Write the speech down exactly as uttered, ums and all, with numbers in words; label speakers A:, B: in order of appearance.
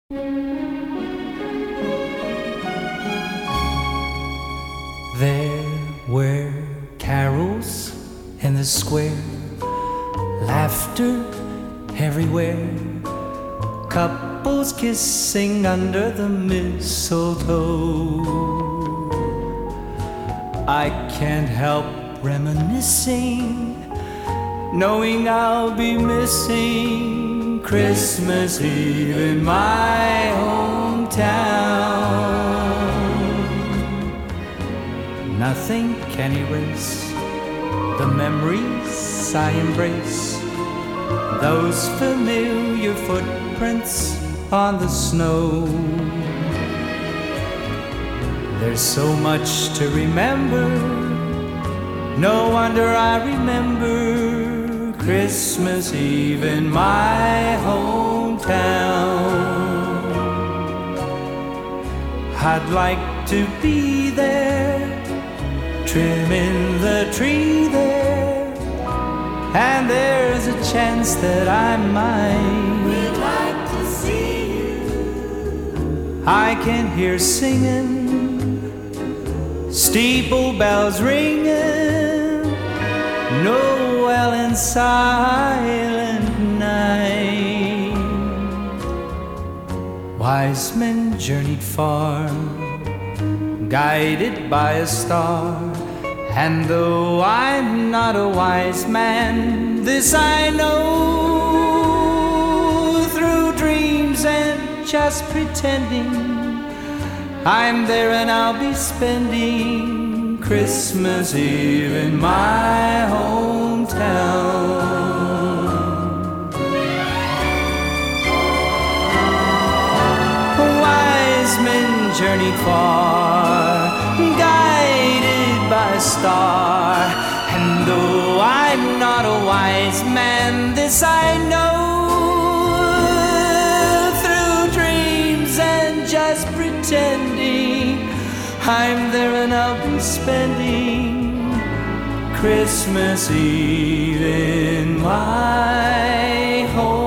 A: There were carols in the square, laughter everywhere, couples kissing under the mistletoe. I can't help reminiscing, knowing I'll be missing Christmas Eve in my hometown. Nothing can erase the memories I embrace, those familiar footprints on the snow. There's so much to remember, no wonder I remember Christmas Eve in my hometown. I'd like to be there, trimming the tree there, and there's a chance that I might.
B: We'd like to see you.
A: I can hear singing, steeple bells ringing, Noel in silent night. Wise men journeyed far, guided by a star, and though I'm not a wise man, this I know, through dreams and just pretending, I'm there and I'll be spending Christmas Eve in my hometown. Wise men journeyed far, guided by a star, and though I'm not a wise man, this I know, through dreams and just pretending, I'm there and I'll be spending Christmas Eve in my home.